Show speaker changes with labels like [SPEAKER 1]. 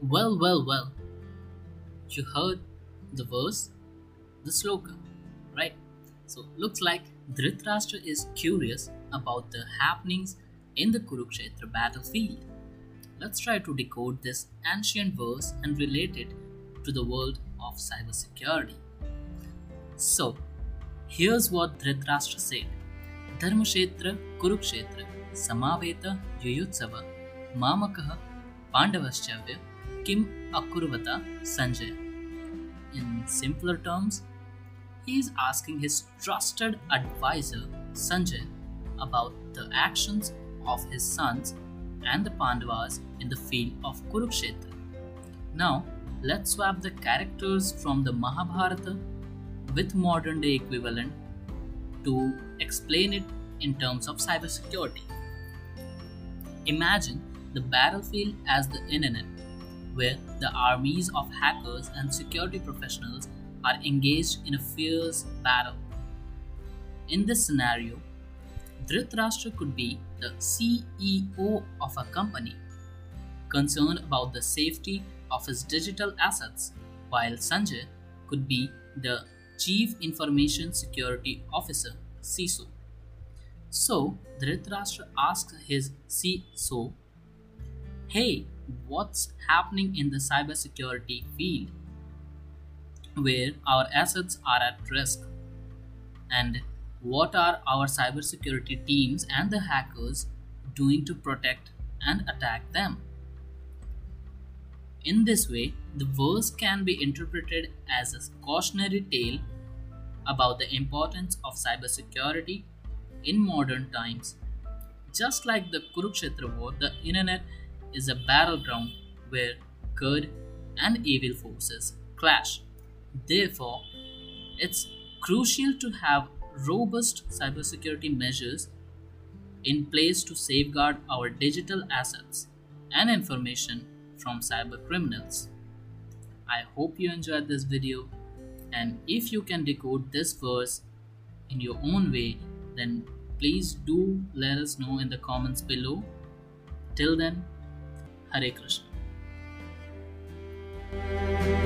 [SPEAKER 1] Well. You heard the verse, the sloka, right? So, looks like Dhritarashtra is curious about the happenings in the Kurukshetra battlefield. Let's try to decode this ancient verse and relate it to the world of cybersecurity. So, here's what Dhritarashtra said: Dharmashetra Kurukshetra Samaveta Yuyutsava Mamakaha Pandavaschavya Kim Akurvata Sanjaya. In simpler terms, he is asking his trusted advisor Sanjay about the actions of his sons and the Pandavas in the field of Kurukshetra. Now, let's swap the characters from the Mahabharata with modern day equivalent to explain it in terms of cybersecurity. Imagine the battlefield as the internet, where the armies of hackers and security professionals are engaged in a fierce battle. In this scenario, Dhritarashtra could be the CEO of a company, concerned about the safety of his digital assets, while Sanjay could be the Chief Information Security Officer, CISO. So, Dhritarashtra asks his CISO, "Hey, what's happening in the cybersecurity field where our assets are at risk? And what are our cybersecurity teams and the hackers doing to protect and attack them?" In this way, the verse can be interpreted as a cautionary tale about the importance of cybersecurity in modern times. Just like the Kurukshetra war, the internet is a battleground where good and evil forces clash. Therefore, it's crucial to have robust cybersecurity measures in place to safeguard our digital assets and information from cyber criminals. I hope you enjoyed this video, and if you can decode this verse in your own way, then please do let us know in the comments below. Till then, Hare Krishna.